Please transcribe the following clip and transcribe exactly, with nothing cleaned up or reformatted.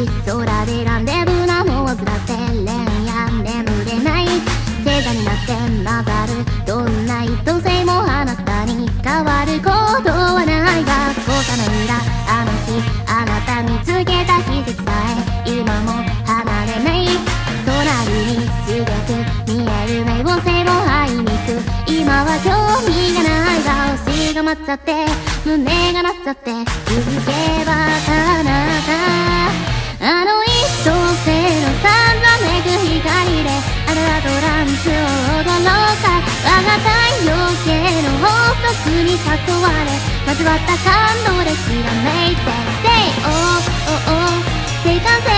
空でランデブーなもずらって恋や眠れない星座になって混ざるどんな意図性もあなたに変わることはないが交差の裏あの日あなた見つけた奇跡さえ今も離れない隣にすげく見える冥王星をあいにく今は興味がないが推しが待っちゃって胸が鳴っちゃって気づけばあなたあの一等星のさんざめく光であなたとランスを踊ろうか我が太陽系の法則に誘われ交わった感動できらめいて Say oh oh oh 生還性